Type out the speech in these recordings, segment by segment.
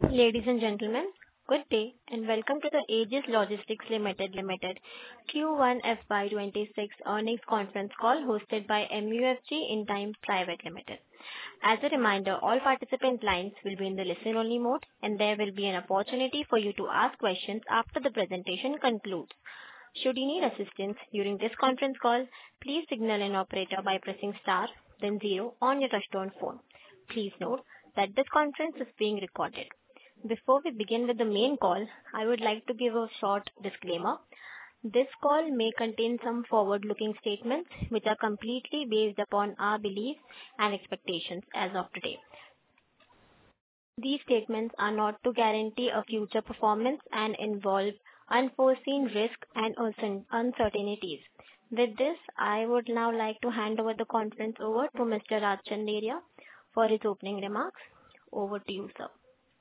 Ladies and gentlemen, good day and welcome to the Aegis Logistics Limited Q1 FY26 earnings conference call hosted by MUFG Intime Private Limited. As a reminder, all participant lines will be in the listen-only mode, and there will be an opportunity for you to ask questions after the presentation concludes. Should you need assistance during this conference call, please signal an operator by pressing star, then zero on your touch-tone phone. Please note that this conference is being recorded. Before we begin with the main call, I would like to give a short disclaimer. This call may contain some forward-looking statements which are completely based upon our beliefs and expectations as of today. These statements are not to guarantee a future performance and involve unforeseen risks and uncertainties. With this, I would now like to hand over the conference over to Mr. Raj Chanderia for his opening remarks. Over to you, sir.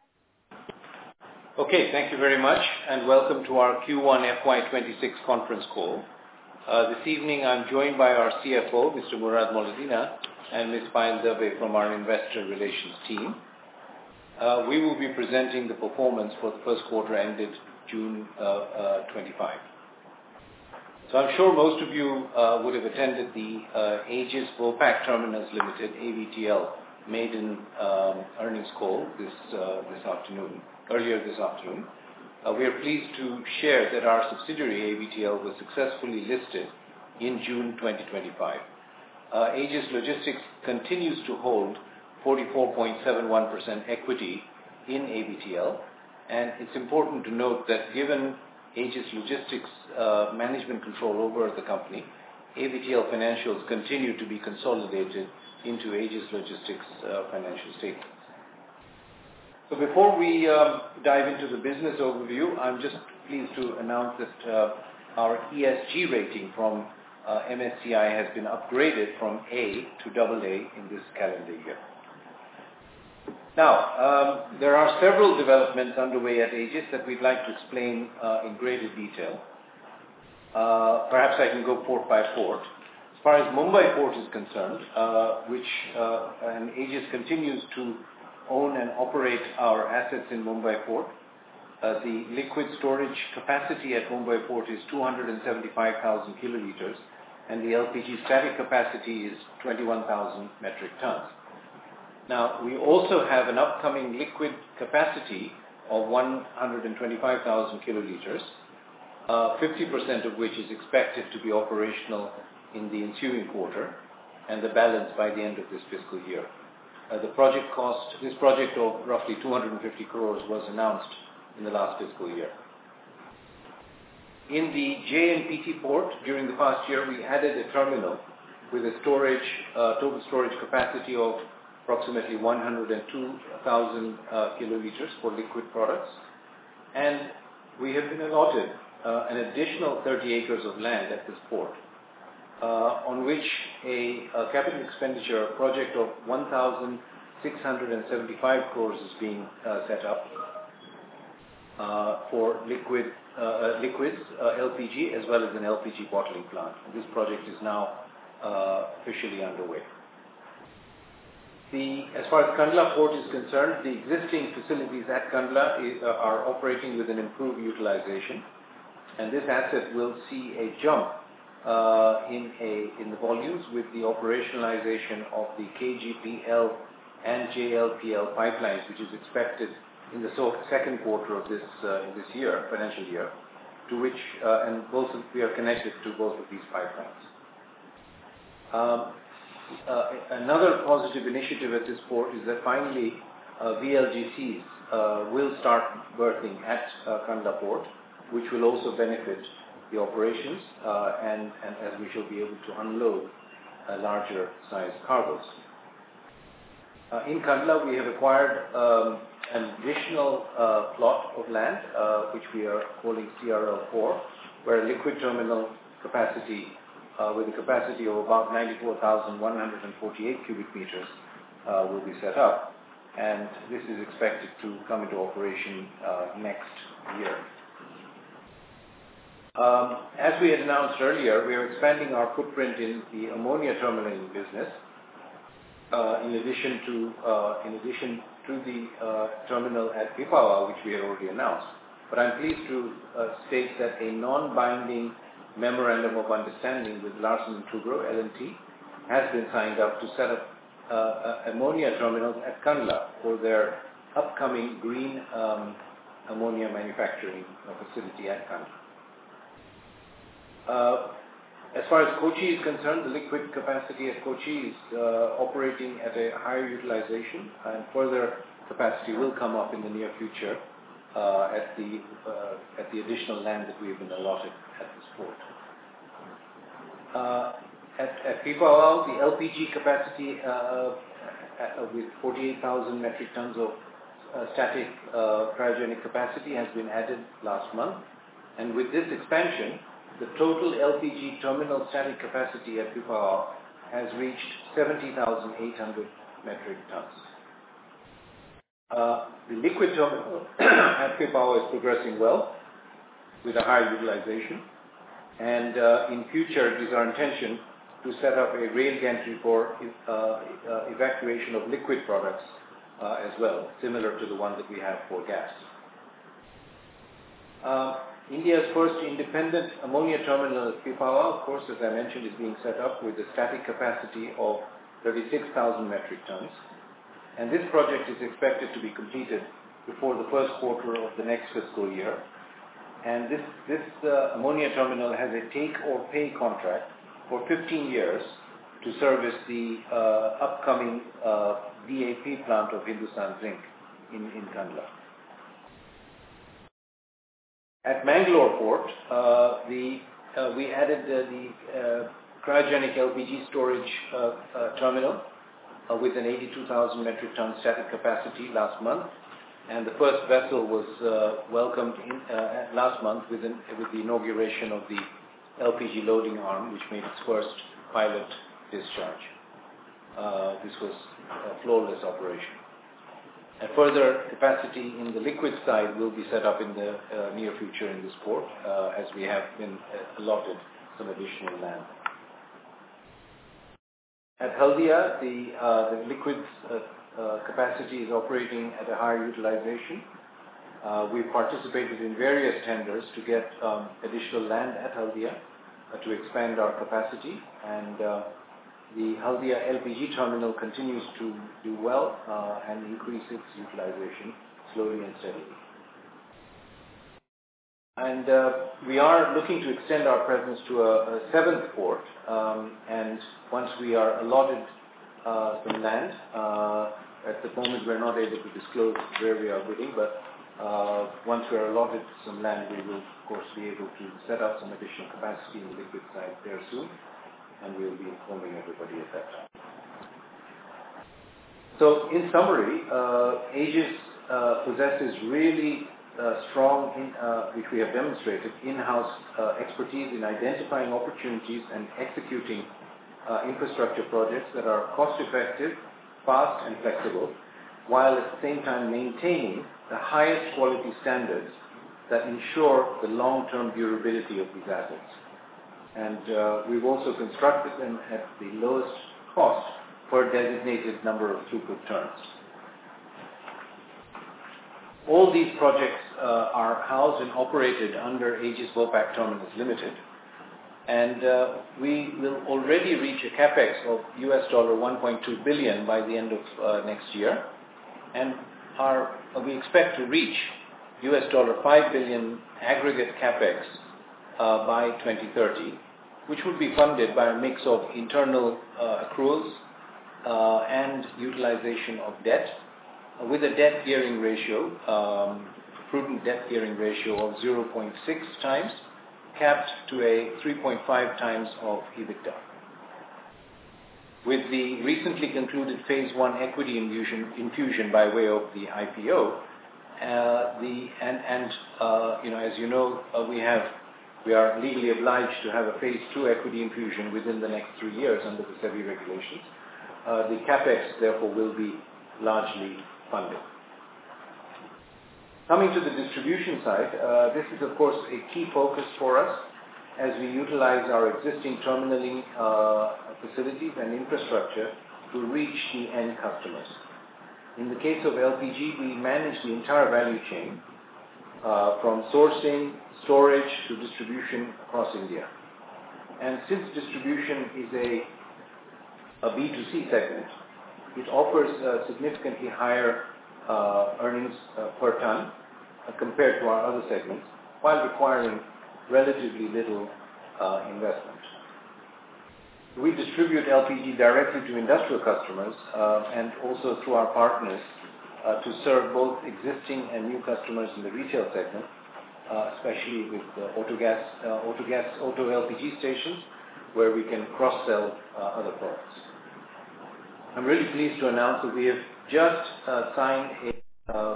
Okay, thank you very much and welcome to our Q1 FY26 conference call. This evening I'm joined by our CFO, Mr. Murad Moledina, and Ms. Payal Dave from our investor relations team. We will be presenting the performance for the first quarter ended June 25. So I'm sure most of you would have attended the Aegis Vopak Terminals Limited, AVTL, maiden earnings call earlier this afternoon. We are pleased to share that our subsidiary AVTL was successfully listed in June 2025. Aegis Logistics continues to hold 44.71% equity in AVTL, and it's important to note that given Aegis Logistics' management control over the company, AVTL financials continue to be consolidated into Aegis Logistics' financial statements. So before we dive into the business overview, I'm just pleased to announce that our ESG rating from MSCI has been upgraded from A to AA in this calendar year. Now, there are several developments underway at Aegis that we'd like to explain in greater detail. Perhaps I can go port by port. As far as Mumbai Port is concerned, and Aegis continues to own and operate our assets in Mumbai Port. The liquid storage capacity at Mumbai Port is 275,000 kiloliters, and the LPG static capacity is 21,000 metric tons. Now, we also have an upcoming liquid capacity of 125,000 kiloliters, 50% of which is expected to be operational in the ensuing quarter, and the balance by the end of this fiscal year. This project of roughly 250 crores was announced in the last fiscal year. In the JNPT port, during the past year, we added a terminal with a total storage capacity of approximately 102,000 kiloliters for liquid products, and we have been allotted an additional 30 acres of land at this port, on which a capital expenditure project of 1,675 crores is being set up for liquids, LPG, as well as an LPG bottling plant. This project is now officially underway. As far as Kandla Port is concerned, the existing facilities at Kandla are operating with an improved utilization, and this asset will see a jump in the volumes with the operationalization of the KGPL and JLPL pipelines, which is expected in the second quarter of this financial year, to which we are connected to both of these pipelines. Another positive initiative at this port is that finally VLGCs will start berthing at Kandla Port, which will also benefit the operations, and as we shall be able to unload larger sized cargoes. In Kandla, we have acquired an additional plot of land, which we are calling CRL4, where a liquid terminal capacity with a capacity of about 94,148 cubic meters will be set up, and this is expected to come into operation next year. As we had announced earlier, we are expanding our footprint in the ammonia terminaling business. In addition to the terminal at Pipavav, which we had already announced. But I'm pleased to state that a non-binding memorandum of understanding with Larsen & Toubro, L&T, has been signed up to set up ammonia terminals at Kandla for their upcoming green ammonia manufacturing facility at Kandla. As far as Kochi is concerned, the liquid capacity at Kochi is operating at a higher utilization, and further capacity will come up in the near future at the additional land that we have been allotted at this port. At Pipavav, the LPG capacity with 48,000 metric tons of static cryogenic capacity has been added last month, and with this expansion, the total LPG terminal static capacity at Pipavav has reached 70,800 metric tons. The liquid terminal at Pipavav is progressing well with a high utilization, and in future it is our intention to set up a rail gantry for evacuation of liquid products as well, similar to the one that we have for gas. India's first independent ammonia terminal at Pipavav, of course, as I mentioned, is being set up with a static capacity of 36,000 metric tons. And this project is expected to be completed before the first quarter of the next fiscal year. And this ammonia terminal has a take-or-pay contract for 15 years to service the upcoming DAP plant of Hindustan Zinc in Kandla. At Mangalore Port, we added the cryogenic LPG storage terminal with an 82,000 metric ton static capacity last month, and the first vessel was welcomed last month with the inauguration of the LPG loading arm, which made its first pilot discharge. This was a flawless operation. And further capacity in the liquid side will be set up in the near future in this port, as we have been allotted some additional land. At Haldia, the liquids capacity is operating at a higher utilization. We've participated in various tenders to get additional land at Haldia to expand our capacity, and the Haldia LPG terminal continues to do well and increase its utilization slowly and steadily. And we are looking to extend our presence to a seventh port, and once we are allotted some land, at the moment we're not able to disclose where we are bidding, but once we are allotted some land, we will of course be able to set up some additional capacity in the liquid side there soon, and we will be informing everybody at that time. So in summary, Aegis possesses really strong, which we have demonstrated, in-house expertise in identifying opportunities and executing infrastructure projects that are cost-effective, fast and flexible, while at the same time maintaining the highest quality standards that ensure the long-term durability of these assets. And we've also constructed them at the lowest cost per designated number of throughput turns. All these projects are housed and operated under Aegis Vopak Terminals Limited, and we will already reach a capex of $1.2 billion by the end of next year, and we expect to reach $5 billion aggregate capex by 2030, which would be funded by a mix of internal accruals and utilization of debt, with a debt gearing ratio, prudent debt gearing ratio of 0.6 times, capped to a 3.5 times of EBITDA. With the recently concluded phase 1 equity infusion by way of the IPO, as you know, we are legally obliged to have a phase 2 equity infusion within the next 3 years under the SEBI regulations. The capex, therefore, will be largely funded. Coming to the distribution side, this is, of course, a key focus for us as we utilize our existing terminaling facilities and infrastructure to reach the end customers. In the case of LPG, we manage the entire value chain from sourcing, storage to distribution across India. And since distribution is a B2C segment, it offers significantly higher earnings per ton compared to our other segments, while requiring relatively little investment. We distribute LPG directly to industrial customers and also through our partners to serve both existing and new customers in the retail segment, especially with auto LPG stations, where we can cross-sell other products. I'm really pleased to announce that we have just signed a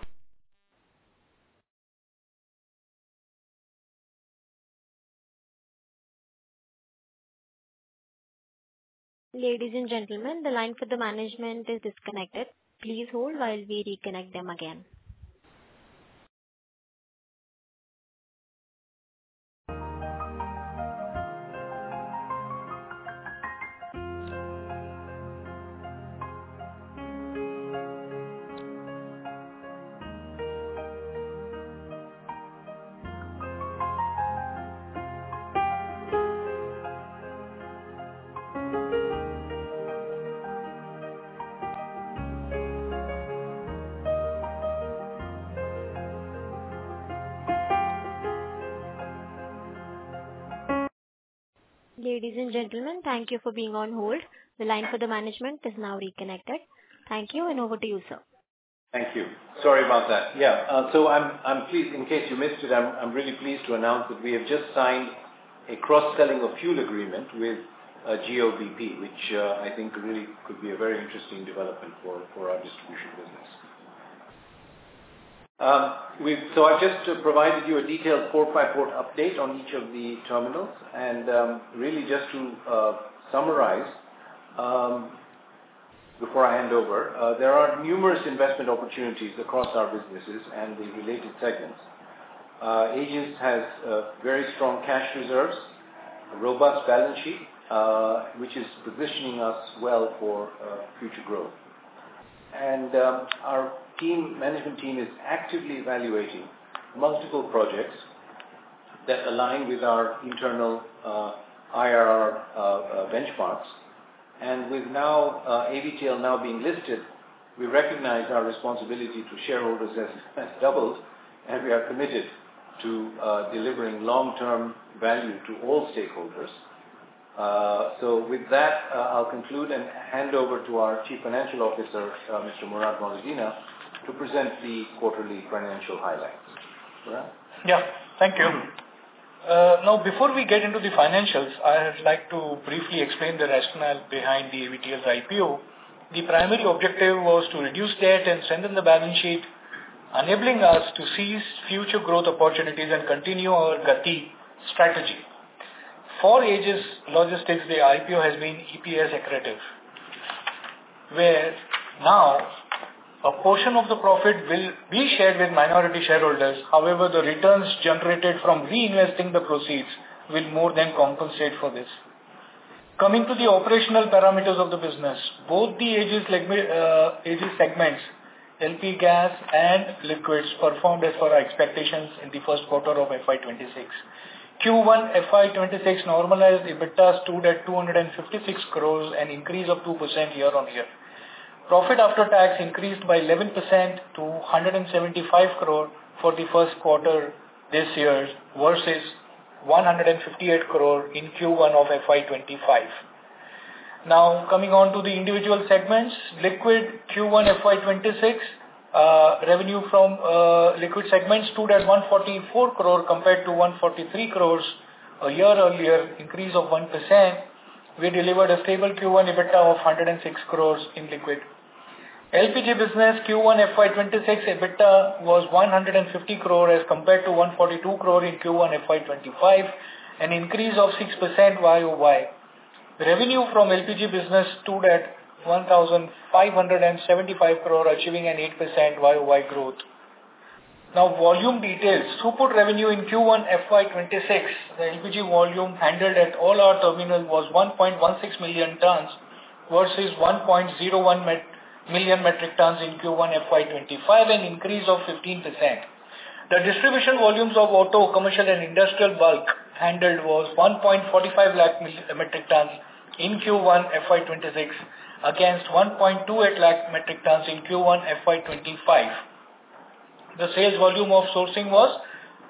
Ladies and gentlemen, the line for the management is disconnected. Please hold while we reconnect them again. Ladies and gentlemen, thank you for being on hold. The line for the management is now reconnected. Thank you, and over to you, sir. Thank you. Sorry about that. Yeah, so I'm pleased, in case you missed it, I'm really pleased to announce that we have just signed a cross-selling of fuel agreement with GOBP, which I think really could be a very interesting development for our distribution business. So I've just provided you a detailed port-by-port update on each of the terminals, and really just to summarize, before I hand over, there are numerous investment opportunities across our businesses and the related segments. Aegis has very strong cash reserves, a robust balance sheet, which is positioning us well for future growth. And our management team is actively evaluating multiple projects that align with our internal IRR benchmarks. And with now AVTL now being listed, we recognize our responsibility to shareholders has doubled, and we are committed to delivering long-term value to all stakeholders. So with that, I'll conclude and hand over to our Chief Financial Officer, Mr. Murad Moledina, to present the quarterly financial highlights. Murad? Yeah, thank you. Now, before we get into the financials, I would like to briefly explain the rationale behind the AVTL's IPO. The primary objective was to reduce debt and strengthen the balance sheet, enabling us to seize future growth opportunities and continue our Gati strategy. For Aegis Logistics, the IPO has been EPS accretive, where now a portion of the profit will be shared with minority shareholders. However, the returns generated from reinvesting the proceeds will more than compensate for this. Coming to the operational parameters of the business, both the Aegis segments, LP gas and liquids, performed as per our expectations in the first quarter of FY26. Q1 FY26 normalized EBITDA stood at 256 crores, an increase of 2% year-on-year. Profit after tax increased by 11% to 175 crore for the first quarter this year versus 158 crore in Q1 of FY25. Now, coming on to the individual segments, liquid Q1 FY26, revenue from liquid segment stood at 144 crore compared to 143 crores a year earlier, increase of 1%. We delivered a stable Q1 EBITDA of 106 crores in liquid. LPG business Q1 FY26 EBITDA was 150 crore as compared to 142 crore in Q1 FY25, an increase of 6% YOY. Revenue from LPG business stood at 1,575 crore, achieving an 8% YOY growth. Now, volume details. Throughput revenue in Q1 FY26, the LPG volume handled at all our terminals was 1.16 million tons versus 1.01 million metric tons in Q1 FY25, an increase of 15%. The distribution volumes of auto, commercial and industrial bulk handled was 1.45 lakh metric tons in Q1 FY26 against 1.28 lakh metric tons in Q1 FY25. The sales volume of sourcing was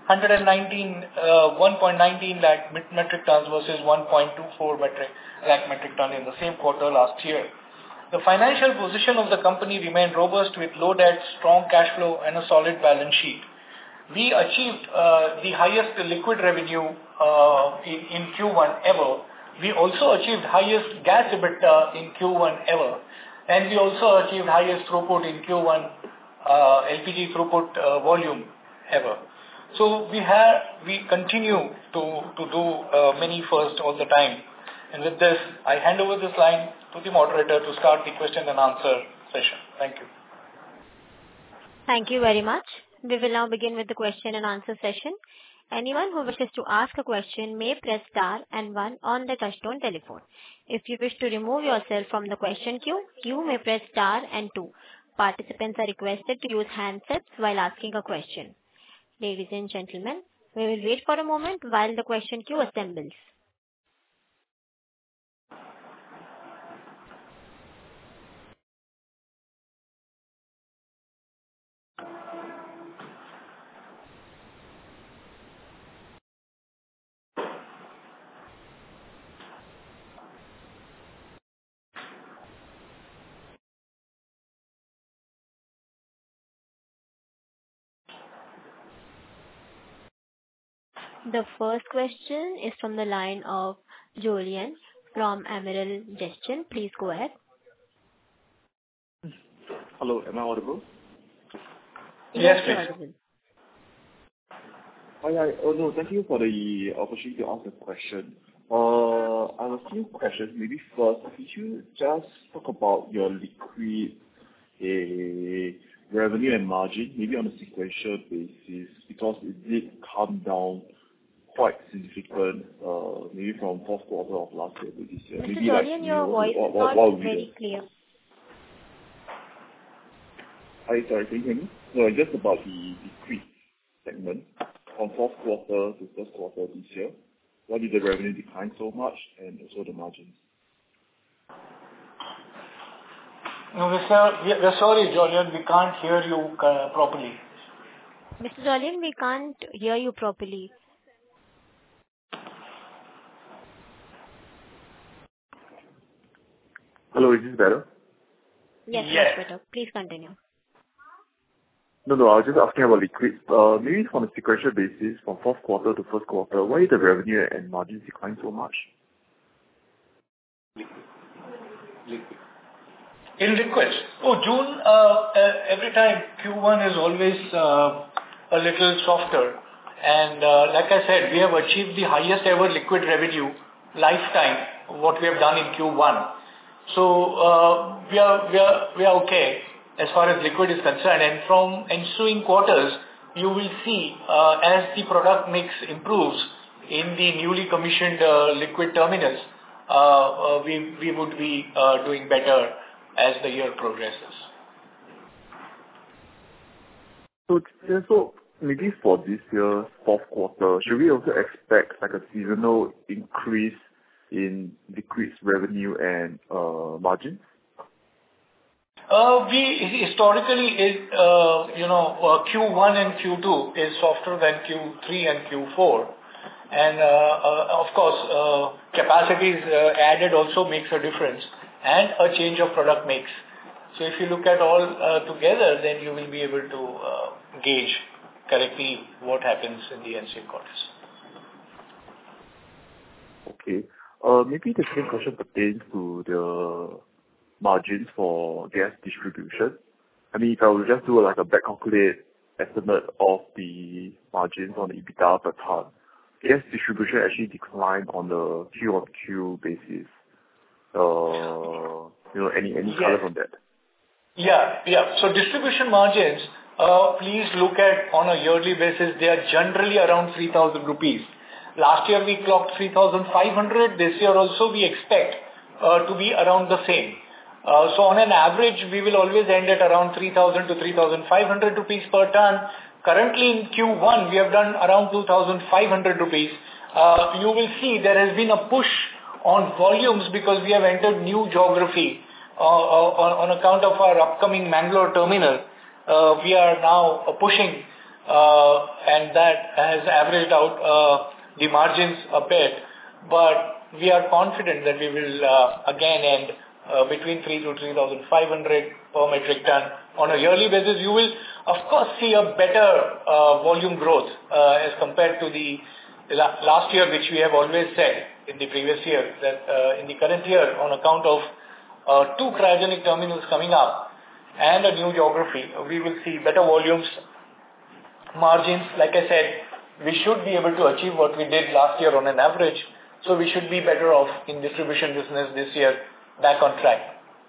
1.19 lakh metric tons versus 1.24 lakh metric ton in the same quarter last year. The financial position of the company remained robust with low debt, strong cash flow and a solid balance sheet. We achieved the highest liquid revenue in Q1 ever. We also achieved highest gas EBITDA in Q1 ever. And we also achieved highest throughput in Q1 LPG throughput volume ever. So we continue to do many firsts all the time. And with this, I hand over this line to the moderator to start the question and answer session. Thank you. Thank you very much. We will now begin with the question and answer session. Anyone who wishes to ask a question may press star and 1 on the touchtone telephone. If you wish to remove yourself from the question queue, you may press star and 2. Participants are requested to use handsets while asking a question. Ladies and gentlemen, we will wait for a moment while the question queue assembles. The first question is from the line of Julian from Emerald Gestion. Please go ahead. Hello, am I audible? Yes, please. Hi. Oh, no, thank you for the opportunity to ask a question. I have a few questions. Maybe first, could you just talk about your liquid revenue and margin, maybe on a sequential basis, because it did come down quite significant, maybe from fourth quarter of last year to this year. Mr. Maybe Julian, your voice is not very clear. Hi, sorry, can you hear me? No, just about the liquid segment from fourth quarter to first quarter this year. Why did the revenue decline so much and also the margins? No, we're sorry, Julian, we can't hear you properly. Mr. Julian, we can't hear you properly. Hello, is this better? Yes, Yes. much better. Please continue. No, I was just asking about liquid. Maybe on a sequential basis, from fourth quarter to first quarter, why did the revenue and margins decline so much? Liquid. In liquids. June, every time Q1 is always a little softer. And like I said, we have achieved the highest ever liquid revenue lifetime, what we have done in Q1. So we are okay as far as liquid is concerned. And from ensuing quarters, you will see as the product mix improves in the newly commissioned liquid terminals, we would be doing better as the year progresses. So maybe for this year's fourth quarter, should we also expect like a seasonal increase in liquids revenue and margins? We historically Q1 and Q2 is softer than Q3 and Q4. And of course, capacities added also makes a difference, and a change of product mix. So if you look at all together, then you will be able to gauge correctly what happens in the ensuing quarters. Okay. Maybe the same question pertains to the margins for gas distribution. I mean, if I would just do like a back calculate estimate of the margins on the EBITDA per ton, gas distribution actually declined on the Q-on-Q basis. Any color on that? Yeah. So distribution margins, please look at on a yearly basis, they are generally around 3,000 rupees. Last year we clocked 3,500. This year also we expect to be around the same. So on an average, we will always end at around 3,000 to 3,500 rupees per ton. Currently in Q1, we have done around 2,500 rupees. You will see there has been a push on volumes because we have entered new geography on account of our upcoming Mangalore terminal. We are now pushing and that has averaged out the margins a bit, but we are confident that we will again end between 3 to 3,500 per metric ton. On a yearly basis, you will of course see a better volume growth as compared to the last year, which we have always said in the previous year, that in the current year, on account of 2 cryogenic terminals coming up and a new geography, we will see better volumes, margins. Like I said, we should be able to achieve what we did last year on an average, so we should be better off in distribution business this year, back on track.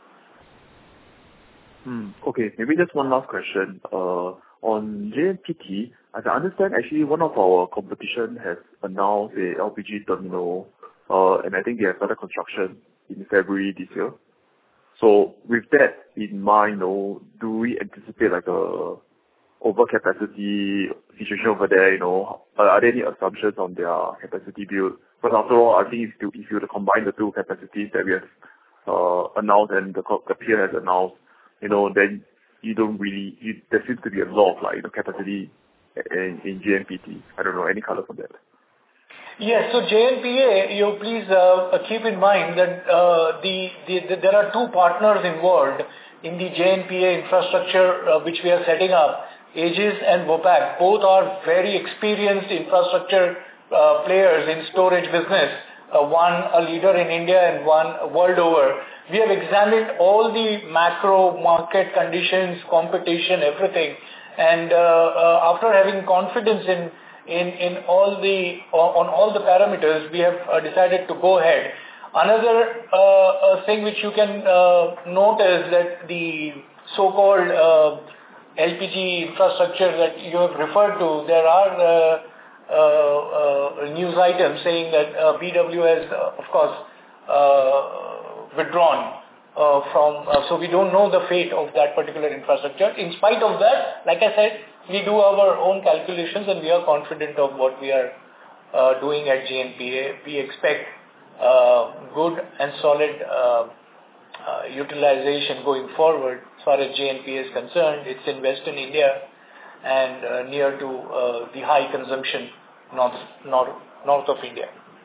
Okay, maybe just one last question. On JNPT, as I understand, actually one of our competition has announced a LPG terminal, and I think they have started construction in February this year. So with that in mind, do we anticipate like a overcapacity situation over there? Are there any assumptions on their capacity build? But after all, I think if you were to combine the 2 capacities that we have announced and the peer has announced, then you don't really, there seems to be a lot of capacity in JNPT. I don't know, any color for that? Yes, so JNPA, you please keep in mind that there are 2 partners involved in the JNPA infrastructure which we are setting up. Aegis and Vopak, both are very experienced infrastructure players in storage business, one a leader in India and one world over. We have examined all the macro market conditions, competition, everything, and after having confidence in all the parameters, we have decided to go ahead. Another thing which you can note is that the so-called LPG infrastructure that you have referred to, there are news items saying that BW has, of course, withdrawn from, so we don't know the fate of that particular infrastructure. In spite of that, like I said, we do our own calculations and we are confident of what we are doing at JNPA. We expect good and solid utilization going forward. As far as JNPA is concerned, it's in Western India and near to the high consumption north of India.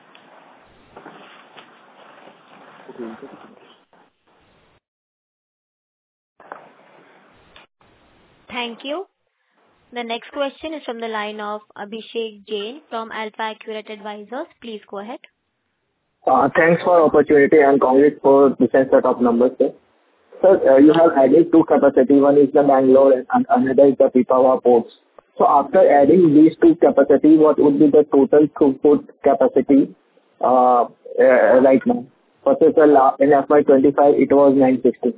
Thank you. The next question is from the line of Abhishek Jain from Alpha Accurate Advisors. Please go ahead. Thanks for the opportunity and congrats for the set of numbers, sir. Sir, you have added 2 capacity. One is the Bangalore and another is the Pipavav ports. So after adding these 2 capacity, what would be the total throughput capacity right now? Versus in FY25, it was 960.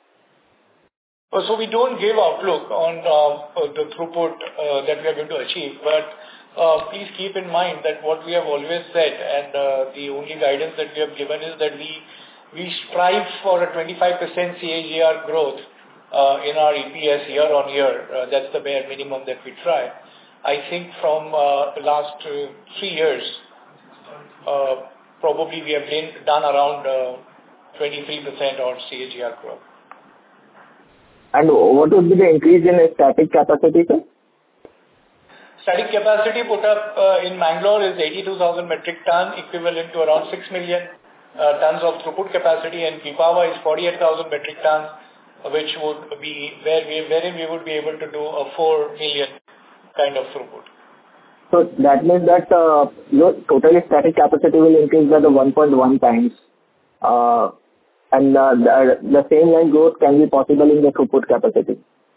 So we don't give outlook on the throughput that we are going to achieve, but please keep in mind that what we have always said, and the only guidance that we have given is that we strive for a 25% CAGR growth in our EPS year on year. That's the bare minimum that we try. I think from the last 3 years, probably we have done around 23% or CAGR growth. And what would be the increase in static capacity, sir? Static capacity put up in Mangalore is 82,000 metric ton, equivalent to around 6 million tons of throughput capacity, and Pipavav is 48,000 metric tons, which would be wherein we would be able to do a 4 million kind of throughput. So that means that your total static capacity will increase by the 1.1 times. And the same line growth can be possible in the throughput capacity.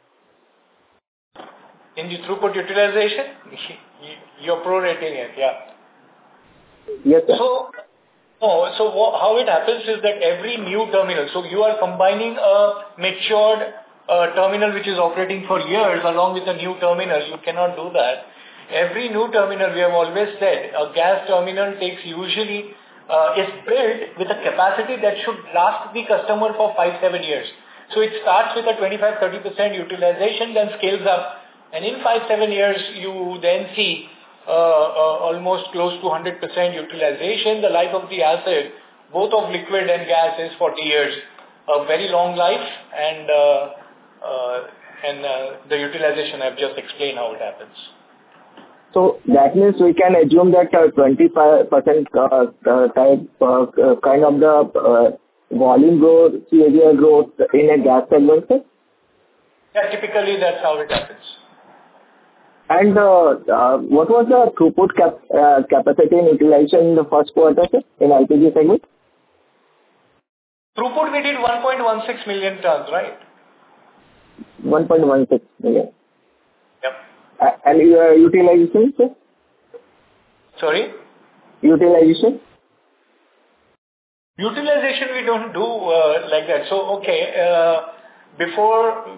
In the throughput utilization, you're prorating it, yeah. Yes, sir. So how it happens is that every new terminal, so you are combining a matured terminal which is operating for years along with a new terminal. You cannot do that. Every new terminal, we have always said, a gas terminal takes usually is built with a capacity that should last the customer for 5-7 years. So it starts with a 25-30% utilization, then scales up, and in 5-7 years you then see almost close to 100% utilization. The life of the asset, both of liquid and gas, is 40 years, a very long life, and the utilization I've just explained how it happens. So that means we can assume that 25% kind of the volume growth, CAGR growth in a gas segment, sir? Yeah, typically that's how it happens. And what was the throughput capacity and utilization in the first quarter, sir, in LPG segment? Throughput we did 1.16 million tons, right? 1.16 million. Yep. And your utilization, sir? Sorry? Utilization? Utilization we don't do like that. So, okay, before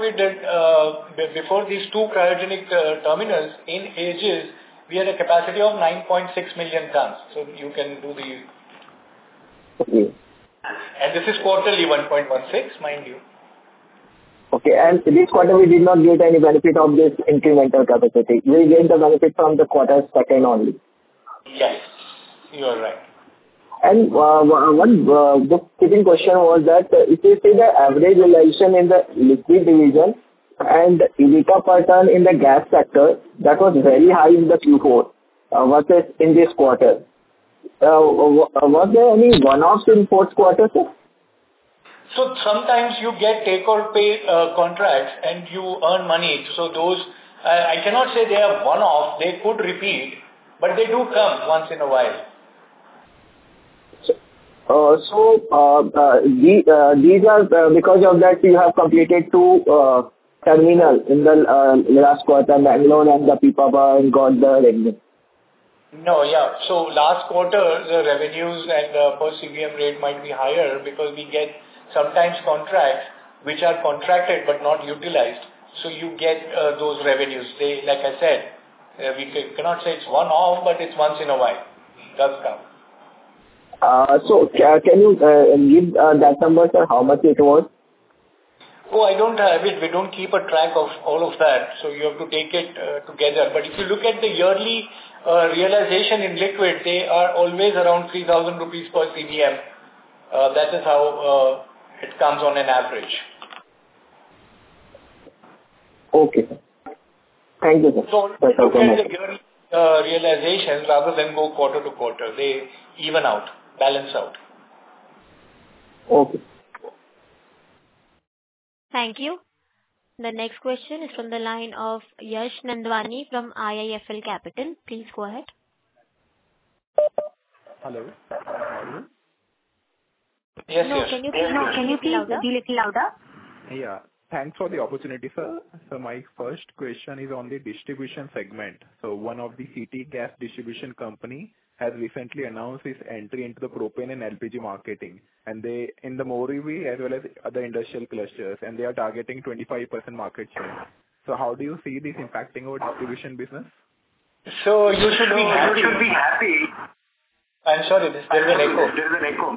these two cryogenic terminals in Aegis, we had a capacity of 9.6 million tons. So you can do the... Okay. And this is quarterly 1.16, mind you. Okay, and this quarter we did not get any benefit of this incremental capacity. We gained the benefit from the quarter second only. Yes, you are right. And one bookkeeping question was that if you see the average realization in the liquid division and EBITDA per ton in the gas sector, that was very high in the Q4 versus in this quarter. Was there any one-offs in fourth quarter, sir? So sometimes you get take or pay contracts and you earn money. So those, I cannot say they are one-off, they could repeat, but they do come once in a while. These are because of that you have completed two terminals in the last quarter, Bangalore and the Pipavav, and got the revenue. No, yeah. So last quarter the revenues and per CBM rate might be higher because we get sometimes contracts which are contracted but not utilized. So you get those revenues. They, like I said, we cannot say it's one-off, but it's once in a while. It does come. So can you give that number, sir, how much it was? Oh, I don't have it. We don't keep a track of all of that. So you have to take it together. But if you look at the yearly realization in liquid, they are always around 3,000 rupees per CBM. That is how it comes on an average. Okay, sir. Thank you, sir. So look at the yearly realizations rather than go quarter to quarter. They even out, balance out. Okay. Thank you. The next question is from the line of Yash Nandwani from IIFL Capital. Please go ahead. Hello. Yes, no, yes. can you please be little louder? Yeah. Thanks for the opportunity, sir. So my first question is on the distribution segment. So one of the city gas distribution company has recently announced its entry into the propane and LPG marketing, and they in the Morbi as well as other industrial clusters, and they are targeting 25% market share. So how do you see this impacting our distribution business? So you should be happy. I'm sorry, there is an echo.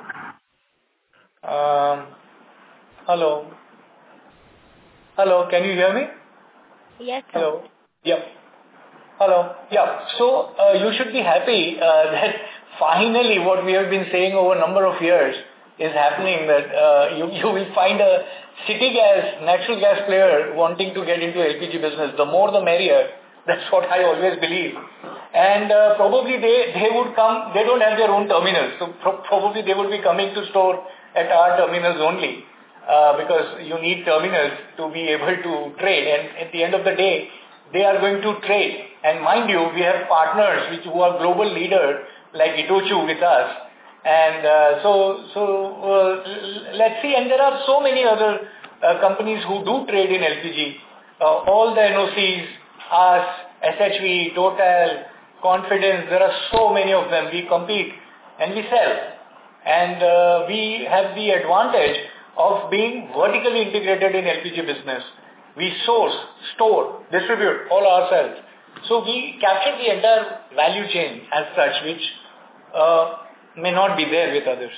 Hello. Hello, can you hear me? Yes, sir. Hello. Yep. Hello. Yeah. So you should be happy that finally what we have been saying over a number of years is happening, that you will find a city gas, natural gas player wanting to get into LPG business. The more the merrier. That's what I always believe. And probably they would come, they don't have their own terminals. So probably they would be coming to store at our terminals only. Because you need terminals to be able to trade, and at the end of the day, they are going to trade. And mind you, we have partners who are global leaders like Itochu with us, and so let's see. And there are so many other companies who do trade in LPG. All the NOCs, us, SHV, Total, Confidence. There are so many of them. We compete and we sell, and we have the advantage of being vertically integrated in LPG business. We source, store, distribute all ourselves. So we capture the entire value chain as such, which may not be there with others.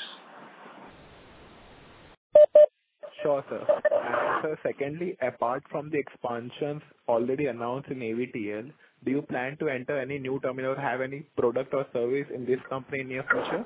Sure, sir. And sir, secondly, apart from the expansions already announced in AVTL, do you plan to enter any new terminal or have any product or service in this company in near future?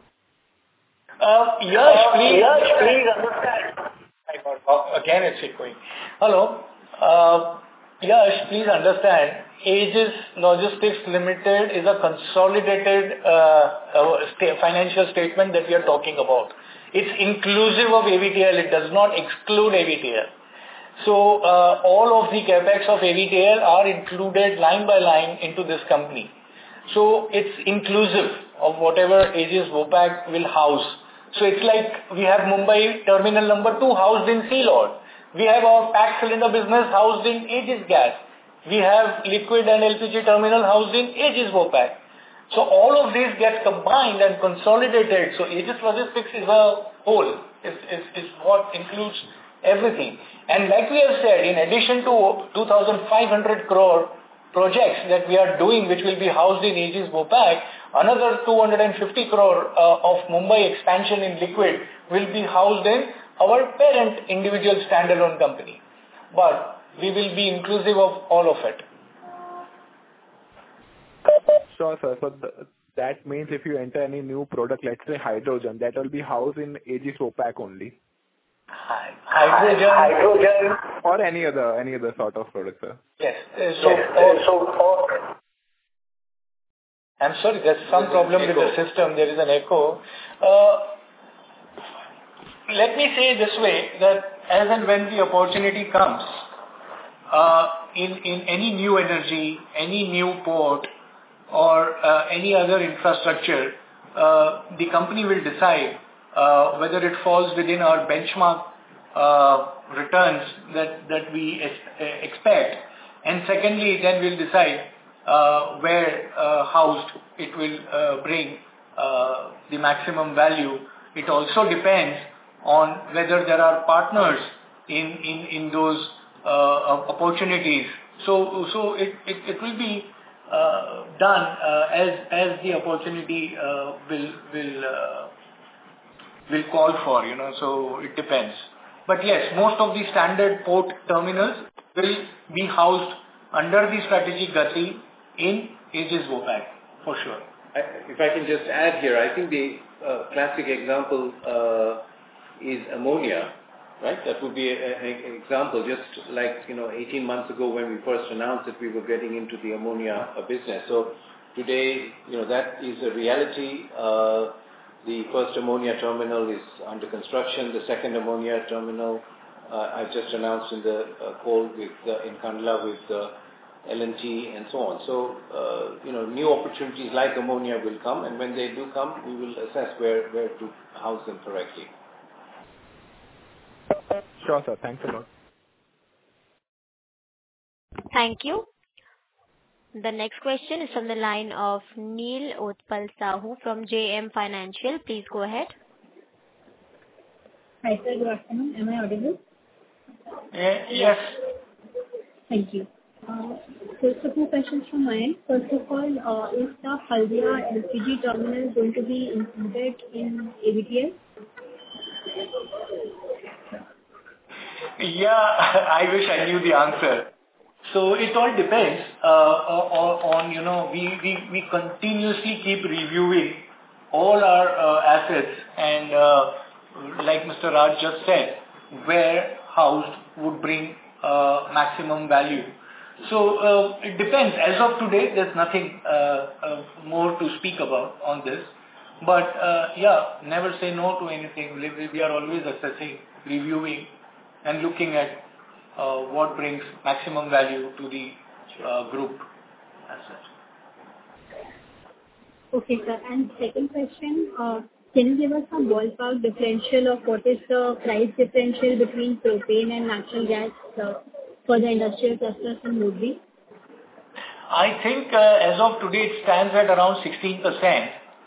Yes, please understand. Again, it's echoing. Hello. Yes, please understand. Aegis Logistics Limited is a consolidated financial statement that we are talking about. It's inclusive of AVTL. It does not exclude AVTL. So all of the capex of AVTL are included line by line into this company. So it's inclusive of whatever Aegis Vopak will house. So it's like we have Mumbai terminal number 2 housed in Sea Lord. We have our packed cylinder business housed in Aegis Gas. We have liquid and LPG terminal housed in Aegis Vopak. So all of these get combined and consolidated. So Aegis Logistics is a whole. Is what includes everything. And like we have said, in addition to 2,500 crore projects that we are doing, which will be housed in Aegis Vopak, another 250 crore of Mumbai expansion in liquid will be housed in our parent individual standalone company. But we will be inclusive of all of it. Sure, sir. So that means if you enter any new product, let's say hydrogen, that will be housed in Aegis Vopak only. Hydrogen. Or any other sort of product, sir. Yes. I'm sorry, there's some problem with the system. There is an echo. Let me say this way, that as and when the opportunity comes, in any new energy, any new port, or any other infrastructure, the company will decide whether it falls within our benchmark returns that we expect. And secondly, then we'll decide where housed it will bring the maximum value. It also depends on whether there are partners in those opportunities. So it will be done as the opportunity will call for, so it depends. But yes, most of the standard port terminals will be housed under the strategic Gati in Aegis Vopak, for sure. If I can just add here, I think the classic example is ammonia, right? That would be an example, just like 18 months ago when we first announced that we were getting into the ammonia business. So today, that is a reality. The first ammonia terminal is under construction. The second ammonia terminal I've just announced in the call in Kandla with L&T and so on. So new opportunities like ammonia will come, and when they do come, we will assess where to house them correctly. Sure, sir. Thanks a lot. Thank you. The next question is from the line of Neel Utpal Sahu from JM Financial. Please go ahead. Hi, sir. Good afternoon. Am I audible? Yes. Thank you. So 2 questions from my end. First of all, is the Haldia LPG terminal going to be included in AVTL? Yeah, I wish I knew the answer. So it all depends on we continuously keep reviewing all our assets, and like Mr. Raj just said, where housed would bring maximum value. So it depends. As of today, there's nothing more to speak about on this. But yeah, never say no to anything. We are always assessing, reviewing, and looking at what brings maximum value to the group as such. Okay, sir. And second question, can you give us some ballpark differential of what is the price differential between propane and natural gas for the industrial clusters in Morbi? I think as of today it stands at around 16%.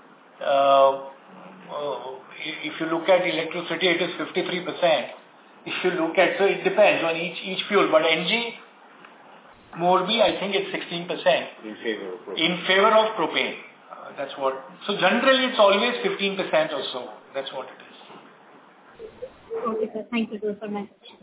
If you look at electricity, it is 53%. If you look at, so it depends on each fuel, but NG, Morbi, I think it's 16%. In favor of propane. In favor of propane. That's what. So generally, it's always 15% or so. That's what it is. Okay, sir. Thank you. Those are my questions.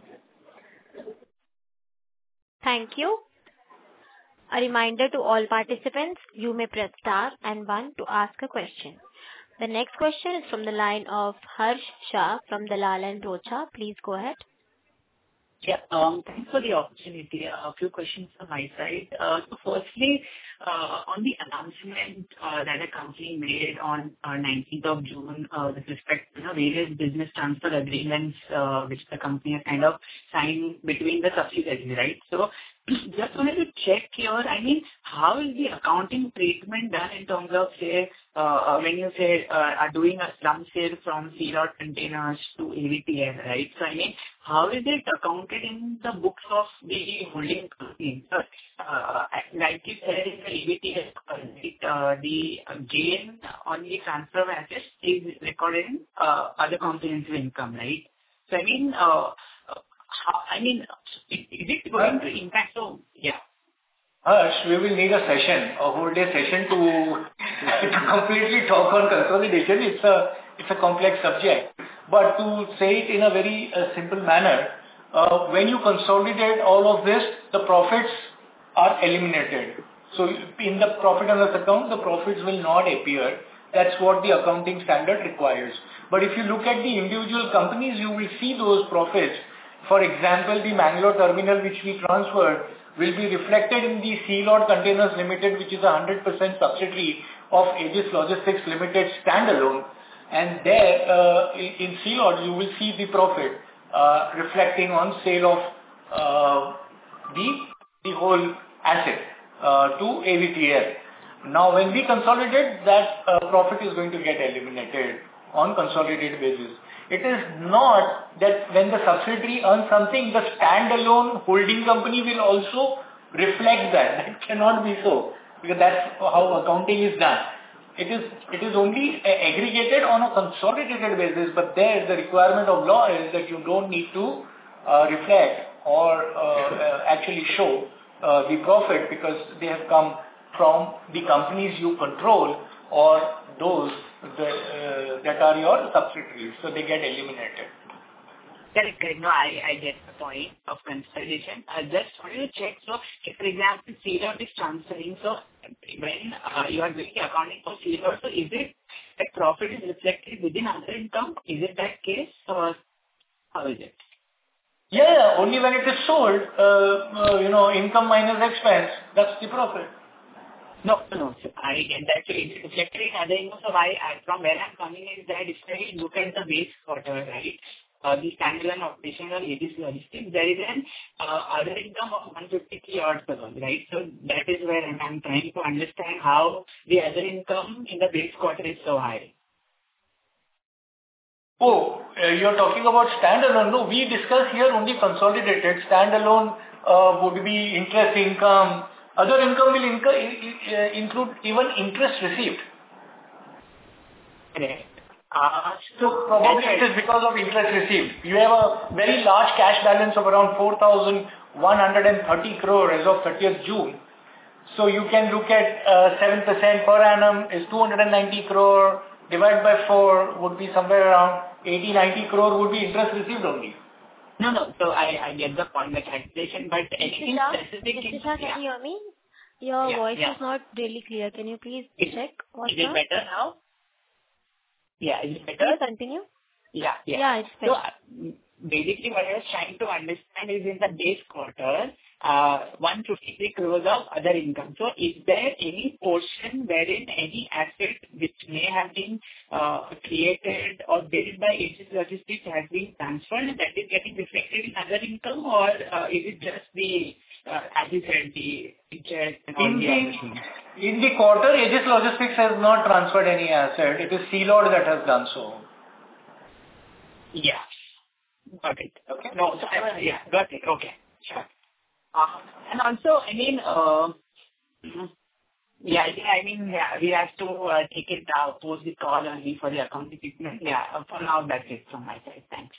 Thank you. A reminder to all participants, you may press star and one to ask a question. The next question is from the line of Harsh Shah from Dalal and Broacha. Please go ahead. Yeah, thanks for the opportunity. A few questions from my side. So firstly, on the announcement that the company made on 19th of June with respect to various business transfer agreements which the company has kind of signed between the subsidiaries, right? So just wanted to check here, I mean, how is the accounting treatment done in terms of, say, when you say are doing a slump sale from Sea Lord Containers to AVTL, right? So, I mean, how is it accounted in the books of the holding company? So, like you said in the AVTL, the gain on the transfer of assets is recorded in other comprehensive income, right? So, I mean, is it going to impact? So, yeah. Harsh, we will need a session, a whole day session to completely talk on consolidation. It's a complex subject. But to say it in a very simple manner, when you consolidate all of this, the profits are eliminated. So in the profit and loss account, the profits will not appear. That's what the accounting standard requires. But if you look at the individual companies, you will see those profits. For example, the Mangalore terminal which we transferred will be reflected in the Sea Lord Containers Limited, which is a 100% subsidiary of Aegis Logistics Limited standalone. And there, in Sea Lord, you will see the profit reflecting on sale of the whole asset to AVTL. Now, when we consolidate, that profit is going to get eliminated on consolidated basis. It is not that when the subsidiary earns something, the standalone holding company will also reflect that. That cannot be so, because that's how accounting is done. It is only aggregated on a consolidated basis, but there the requirement of law is that you don't need to reflect or actually show the profit, because they have come from the companies you control or those that are your subsidiaries, so they get eliminated. Correct. No, I get the point of consolidation. I just wanted to check. So, if, for example, Sea Lord is transferring, so when you are doing accounting for Sea Lord, so is it that profit is reflected within other income? Is it that case, or how is it? Yeah, only when it is sold, income minus expense, that's the profit. No. So I get that. So it's reflected in other income. So from where I'm coming is that if I look at the base quarter, right, the standalone operation of Aegis Logistics, there is an other income of 153 odd crores, right? So that is where I'm trying to understand how the other income in the base quarter is so high. Oh, you're talking about standalone. No, we discuss here only consolidated. Standalone would be interest income. Other income will include even interest received. Correct. So probably it is because of interest received. You have a very large cash balance of around 4,130 crore as of 30th June. So you can look at 7% per annum is 290 crore, divided by 4 would be somewhere around 80-90 crore would be interest received only. No. So I get the point, the calculation, but anything specific? Mr. Shah, can you hear me? Your voice is not really clear. Can you please check? Is it better now? Yeah, is it better? Can you continue? Yeah. Yeah, it's better. So basically what I was trying to understand is in the base quarter, 153 crores of other income. So is there any portion wherein any asset which may have been created or built by Aegis Logistics has been transferred and that is getting reflected in other income, or is it just the, as you said, the interest and all the other things? In the quarter, Aegis Logistics has not transferred any asset. It is Sea Lord that has done so. Yeah. Got it. Okay. No, so got it. Okay. Sure. And also, we have to take it post the call only for the accounting treatment. Yeah, for now that's it from my side. Thanks.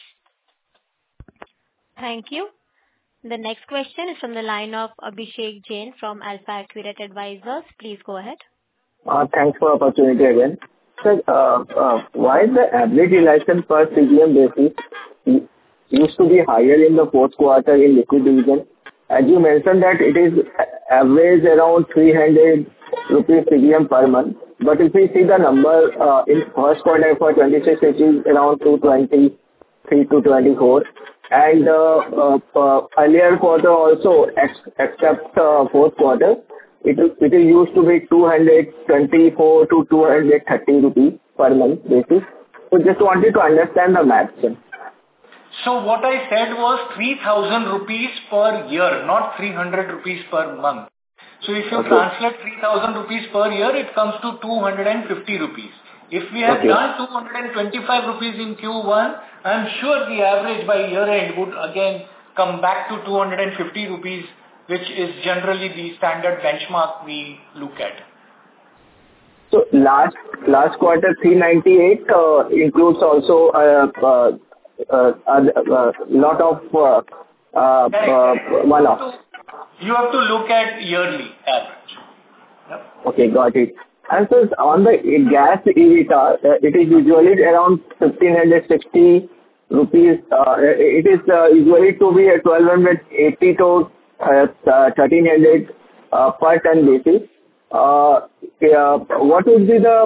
Thank you. The next question is from the line of Abhishek Jain from Alpha Accurate Advisors. Please go ahead. Thanks for the opportunity again. Sir, why the average realization per CBM basis used to be higher in the fourth quarter in liquid division? As you mentioned that it is average around 300 rupees CBM per month. But if we see the number in first quarter for 26, it is around 223 to 24. And earlier quarter also, except fourth quarter, it is used to be 224 to 230 rupees per month basis. So just wanted to understand the math. So what I said was 3,000 rupees per year, not 300 rupees per month. So if you translate 3,000 rupees per year, it comes to 250 rupees. If we have done 225 rupees in Q1, I'm sure the average by year end would again come back to 250 rupees, which is generally the standard benchmark we look at. So last quarter 398 includes also lot of one-offs. You have to look at yearly average. Yep. Okay, got it. And so on the gas EBITDA, it is usually around 1,560 rupees. It is usually to be at 1,280 to 1,300 per ton basis. What would be the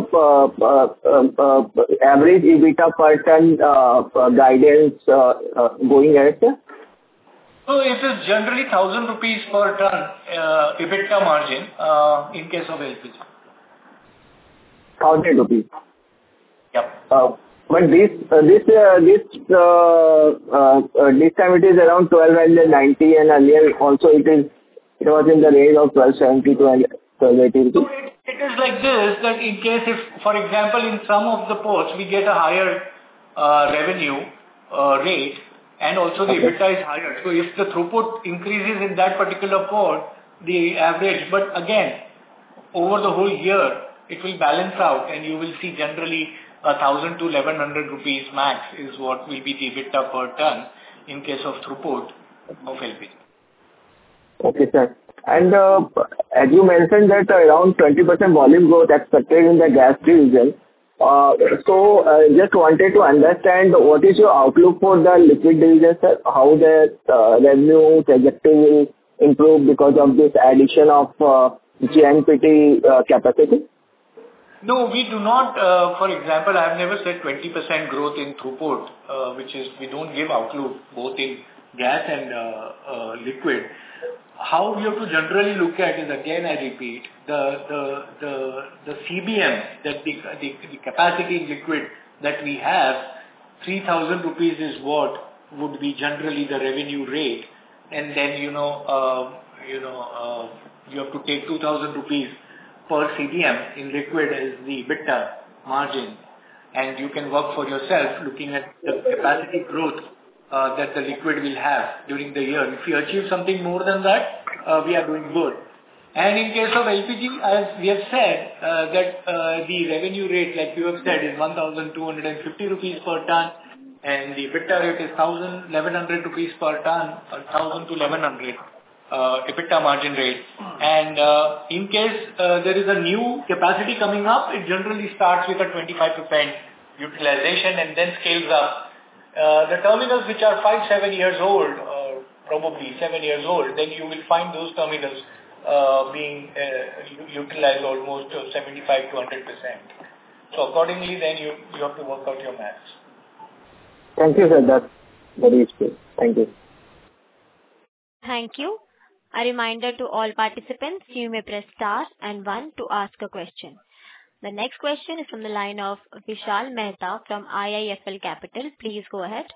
average EBITDA per ton guidance going ahead? So it is generally 1,000 rupees per ton EBITDA margin in case of LPG. 1,000 rupees. Yep. But this time it is around 1,290, and earlier also it was in the range of 1,270 to 1,280 rupees. So it is like this, that in case if, for example, in some of the ports we get a higher revenue rate, and also the EBITDA is higher. So if the throughput increases in that particular port, the average, but again, over the whole year, it will balance out and you will see generally 1,000 to 1,100 rupees max is what will be the EBITDA per ton in case of throughput of LPG. Okay, sir. And as you mentioned that around 20% volume growth expected in the gas division, just wanted to understand what is your outlook for the liquid division, sir? How the revenue trajectory will improve because of this addition of GNPT capacity? No, we do not. For example, I have never said 20% growth in throughput, which is we don't give outlook both in gas and liquid. How we have to generally look at is, again I repeat, the CBM, that the capacity in liquid that we have, 3,000 rupees is what would be generally the revenue rate, and then you have to take 2,000 rupees per CBM in liquid as the EBITDA margin, and you can work for yourself looking at the capacity growth that the liquid will have during the year. If you achieve something more than that, we are doing good. And in case of LPG, as we have said, that the revenue rate, like you have said, is 1,250 rupees per ton, and the EBITDA rate is 1,100 rupees per ton, 1,000 to 1,100 EBITDA margin rate. And in case there is a new capacity coming up, it generally starts with a 25% utilization and then scales up. The terminals which are 5-7 years old, probably 7 years old, then you will find those terminals being utilized almost 75 to 100%. So accordingly, then you have to work out your maths. Thank you, sir. That's very useful. Thank you. Thank you. A reminder to all participants, you may press star and 1 to ask a question. The next question is from the line of Vishal Mehta from IIFL Capital. Please go ahead.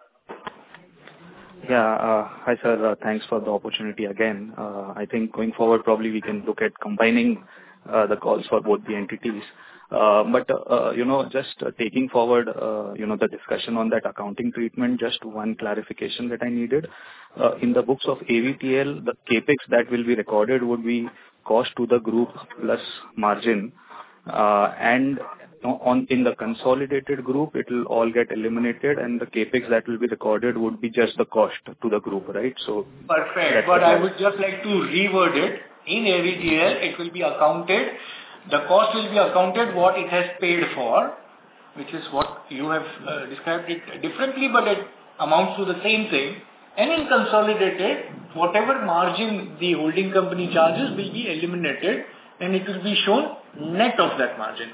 Yeah, hi sir. Thanks for the opportunity again. I think going forward, probably we can look at combining the calls for both the entities. But just taking forward, the discussion on that accounting treatment, just one clarification that I needed. In the books of AVTL, the capex that will be recorded would be cost to the group plus margin. And in the consolidated group, it will all get eliminated, and the capex that will be recorded would be just the cost to the group, right? So perfect. But I would just like to reword it. In AVTL, it will be accounted the cost will be accounted what it has paid for, which is what you have described it differently, but it amounts to the same thing. And in consolidated, whatever margin the holding company charges will be eliminated, and it will be shown net of that margin.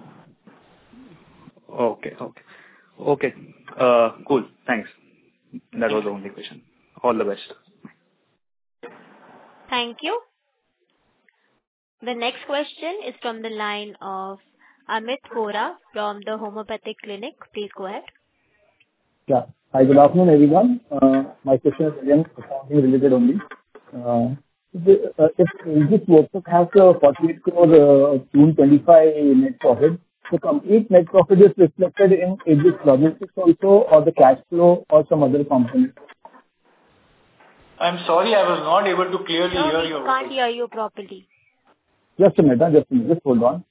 Okay. Cool. Thanks. That was the only question. All the best. Thank you. The next question is from the line of Amit Vora from the Homeopathic Clinic. Please go ahead. Yeah. Hi, good afternoon, everyone. My question is again accounting related only. If Aegis Vopak has a 48 crore June 25 net profit, the complete net profit is reflected in Aegis Logistics also, or the cash flow, or some other component? I'm sorry, I was not able to clearly hear your voice. No, we can't hear you properly. Just a minute, just hold on.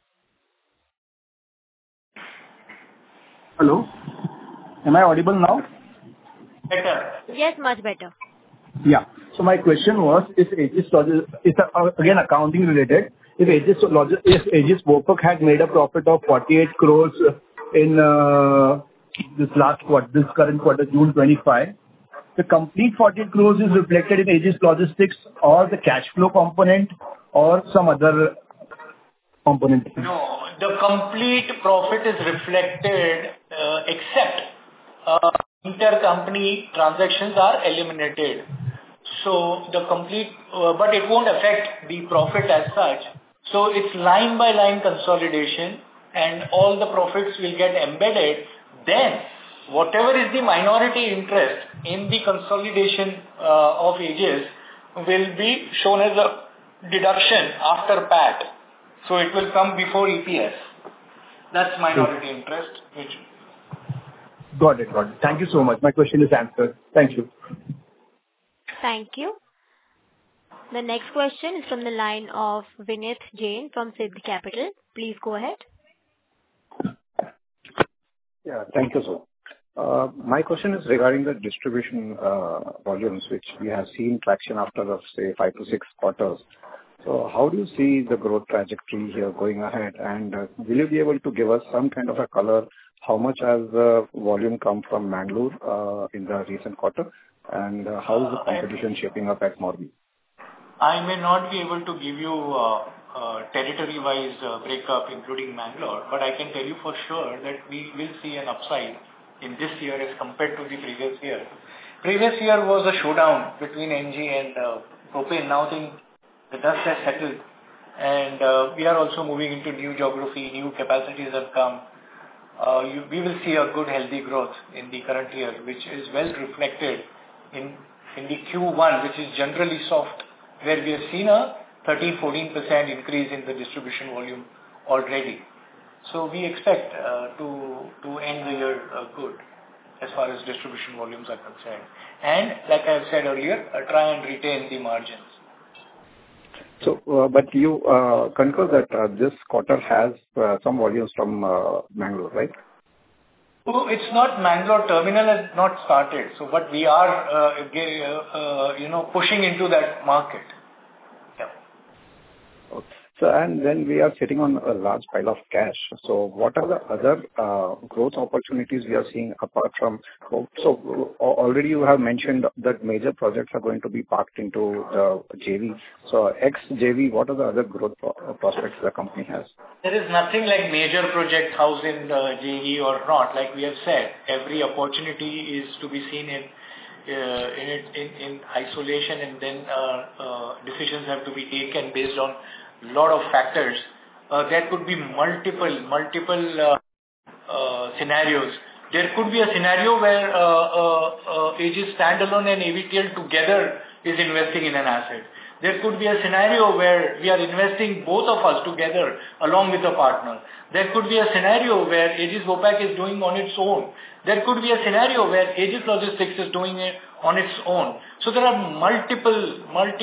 Hello? Am I audible now? Better. Yes, much better. Yeah. So my question was, if Aegis Logistics, again accounting related, if Aegis Vopak had made a profit of 48 crores in this current quarter, June 25, the complete 48 crores is reflected in Aegis Logistics, or the cash flow component, or some other component? No, the complete profit is reflected except intercompany transactions are eliminated. So the complete, but it won't affect the profit as such. So it's line by line consolidation, and all the profits will get embedded. Then whatever is the minority interest in the consolidation of Aegis will be shown as a deduction after PAT. So it will come before EPS. That's minority interest. Got it. Thank you so much. My question is answered. Thank you. Thank you. The next question is from the line of Vinith Jain from Siddh Capital. Please go ahead. Yeah, thank you, sir. My question is regarding the distribution volumes, which we have seen traction after, say, 5 to 6 quarters. So how do you see the growth trajectory here going ahead? And will you be able to give us some kind of a color, how much has the volume come from Mangalore in the recent quarter? And how is the competition shaping up at Morbi? I may not be able to give you territory-wise breakup, including Mangalore, but I can tell you for sure that we will see an upside in this year as compared to the previous year. Previous year was a showdown between NG and propane. Now the dust has settled, and we are also moving into new geography, new capacities have come. We will see a good, healthy growth in the current year, which is well reflected in the Q1, which is generally soft, where we have seen a 13-14% increase in the distribution volume already. So we expect to end the year good as far as distribution volumes are concerned. And like I have said earlier, try and retain the margins. So, but you concur that this quarter has some volumes from Mangalore, right? Oh, it's not Mangalore. Terminal has not started. So, but we are, pushing into that market. Yeah. Okay. So, and then we are sitting on a large pile of cash. So, what are the other growth opportunities we are seeing apart from? So, already you have mentioned that major projects are going to be parked into the JV. So, ex-JV, what are the other growth prospects the company has? There is nothing like major project housed in the JV or not. Like we have said, every opportunity is to be seen in isolation, and then decisions have to be taken based on lot of factors. There could be multiple scenarios. There could be a scenario where Aegis standalone and AVTL together is investing in an asset. There could be a scenario where we are investing both of us together along with a partner. There could be a scenario where Aegis Vopak is doing on its own. There could be a scenario where Aegis Logistics is doing it on its own. So there are multiple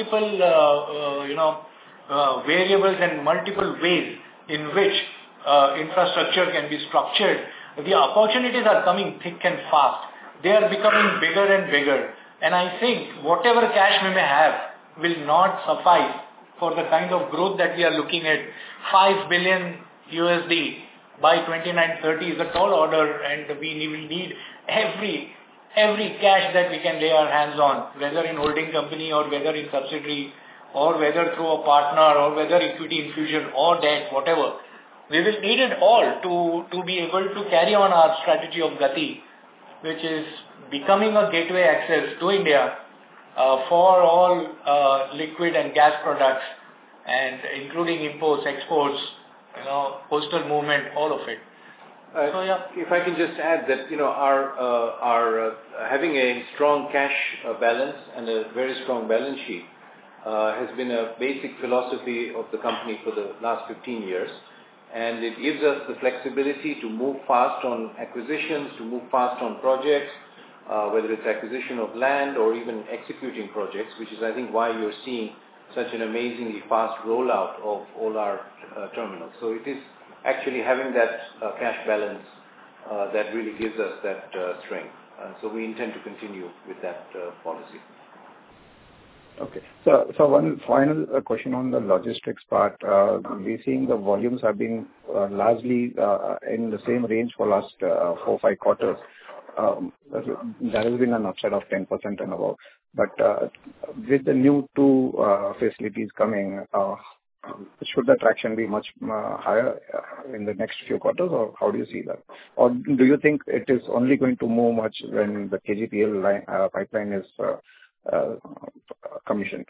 variables and multiple ways in which infrastructure can be structured. The opportunities are coming thick and fast. They are becoming bigger and bigger. And I think whatever cash we may have will not suffice for the kind of growth that we are looking at. $5 billion by 29-30 is a tall order, and we will need every cash that we can lay our hands on, whether in holding company or whether in subsidiary or whether through a partner or whether equity infusion or debt, whatever. We will need it all to be able to carry on our strategy of Gati, which is becoming a gateway access to India for all liquid and gas products, and including imports, exports, coastal movement, all of it. If I can just add that, our having a strong cash balance and a very strong balance sheet has been a basic philosophy of the company for the last 15 years. And it gives us the flexibility to move fast on acquisitions, to move fast on projects, whether it's acquisition of land or even executing projects, which is, I think, why you're seeing such an amazingly fast rollout of all our terminals. So it is actually having that cash balance that really gives us that strength. So we intend to continue with that policy. Okay. So one final question on the logistics part. We're seeing the volumes have been largely in the same range for last 4-5 quarters. There has been an upside of 10% and above. But with the new 2 facilities coming, should the traction be much higher in the next few quarters, or how do you see that? Or do you think it is only going to move much when the KGPL pipeline is commissioned?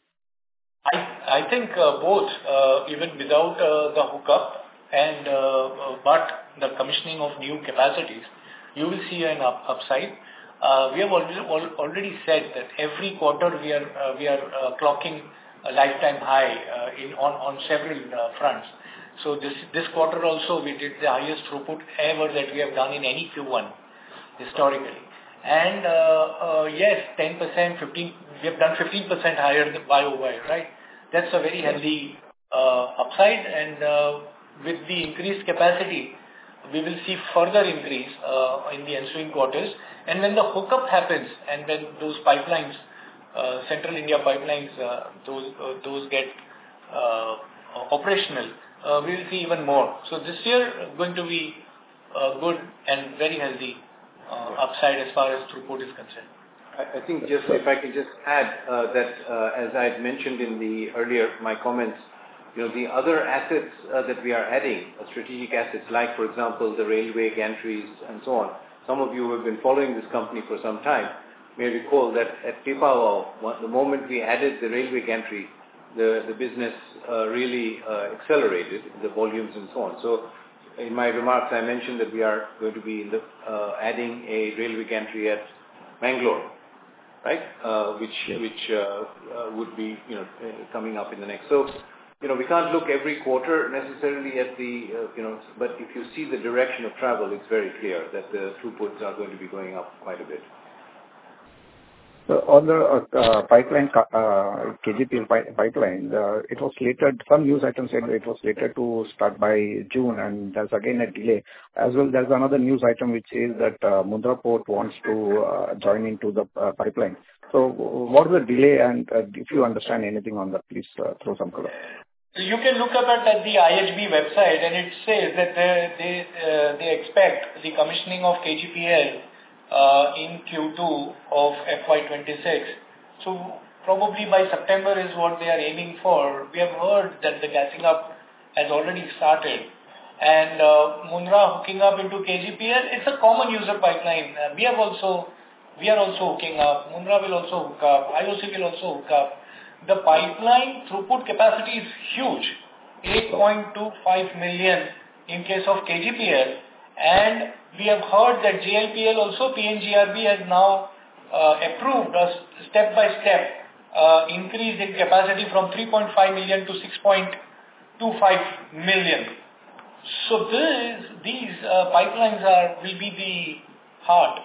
I think both, even without the hookup and but the commissioning of new capacities, you will see an upside. We have already said that every quarter we are clocking a lifetime high on several fronts. So this quarter also we did the highest throughput ever that we have done in any Q1 historically. And yes, 10%, 15, we have done 15% higher than YOY, right? That's a very healthy upside, and with the increased capacity, we will see further increase in the ensuing quarters. And when the hookup happens, and when those pipelines, Central India pipelines, those get operational, we will see even more. So this year going to be good and very healthy upside as far as throughput is concerned. I think if I can just add that as I had mentioned in the earlier my comments, the other assets that we are adding, strategic assets like, for example, the railway gantries and so on. Some of you who have been following this company for some time may recall that at Pipavav, the moment we added the railway gantry, the business really accelerated, the volumes and so on. So in my remarks, I mentioned that we are going to be adding a railway gantry at Mangalore, right? Which would be coming up in the next. So we can't look every quarter necessarily at the but if you see the direction of travel, it's very clear that the throughputs are going to be going up quite a bit. So on the pipeline, KGPL pipeline, it was slated, some news items said it was slated to start by June, and there's again a delay. As well, there's another news item which says that Mundra Port wants to join into the pipeline. So what is the delay, and if you understand anything on that, please throw some color. You can look up at the IHB website, and it says that they expect the commissioning of KGPL in Q2 of FY26. So probably by September is what they are aiming for. We have heard that the gassing up has already started, and Mundra hooking up into KGPL, it's a common user pipeline. We are also hooking up. Mundra will also hook up. IOC will also hook up. The pipeline throughput capacity is huge, 8.25 million in case of KGPL, and we have heard that JLPL also, PNGRB has now approved a step-by-step increase in capacity from 3.5 million to 6.25 million. So these pipelines will be the heart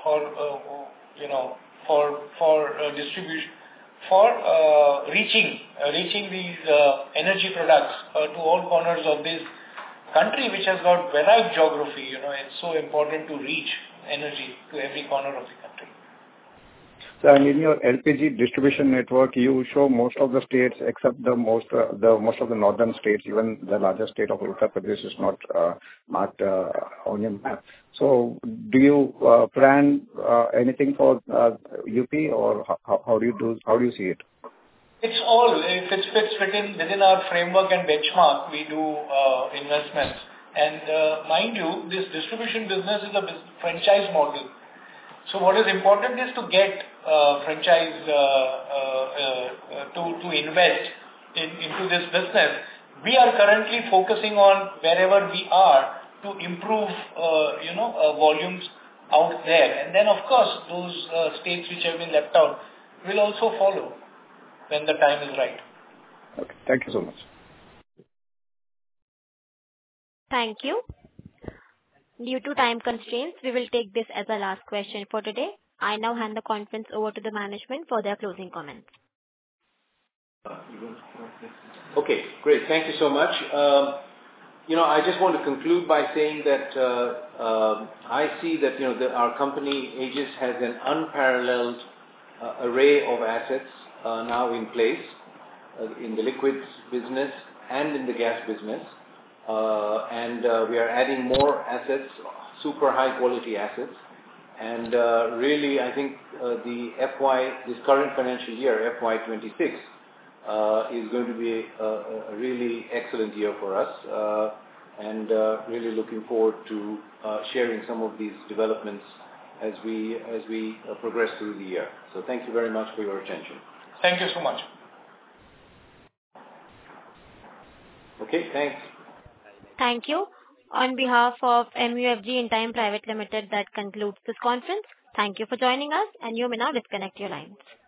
for distribution, for reaching these energy products to all corners of this country, which has got varied geography. It's so important to reach energy to every corner of the country. So, and in your LPG distribution network, you show most of the states except the most of the northern states. Even the largest state of Uttar Pradesh is not marked on your map. So, do you plan anything for UP, or how do you see it? It's all, if it fits within our framework and benchmark, we do investments. And mind you, this distribution business is a franchise model. So what is important is to get franchise to invest into this business. We are currently focusing on wherever we are to improve, volumes out there. And then, of course, those states which have been left out will also follow when the time is right. Okay. Thank you so much. Thank you. Due to time constraints, we will take this as our last question for today. I now hand the conference over to the management for their closing comments. Okay, great. Thank you so much. I just want to conclude by saying that I see that our company Aegis has an unparalleled array of assets now in place in the liquids business and in the gas business. And we are adding more assets, super high quality assets. And really, I think this current financial year, FY26, is going to be a really excellent year for us. And really looking forward to sharing some of these developments as we progress through the year. So thank you very much for your attention. Thank you so much. Okay, thanks. Thank you. On behalf of MUFG Intime Private Limited, that concludes this conference. Thank you for joining us, and you may now disconnect your lines.